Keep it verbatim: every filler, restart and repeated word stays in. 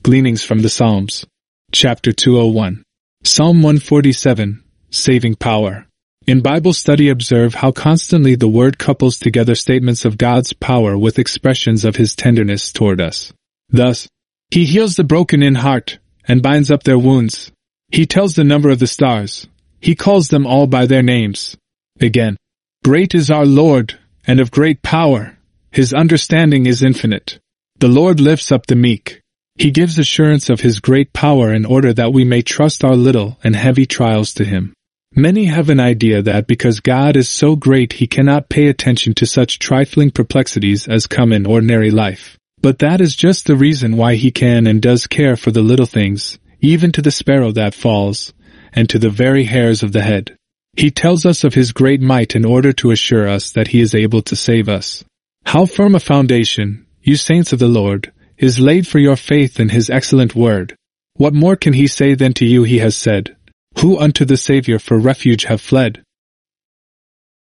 Gleanings from the Psalms. Chapter two oh one. Psalm one forty-seven, Saving Power. In Bible study, observe how constantly the Word couples together statements of God's power with expressions of His tenderness toward us. Thus, He heals the broken in heart, and binds up their wounds. He tells the number of the stars. He calls them all by their names. Again, great is our Lord, and of great power. His understanding is infinite. The Lord lifts up the meek. He gives assurance of His great power in order that we may trust our little and heavy trials to Him. Many have an idea that because God is so great He cannot pay attention to such trifling perplexities as come in ordinary life. But that is just the reason why He can and does care for the little things, even to the sparrow that falls, and to the very hairs of the head. He tells us of His great might in order to assure us that He is able to save us. How firm a foundation, you saints of the Lord, is laid for your faith in His excellent word. What more can He say than to you He has said, who unto the Savior for refuge have fled?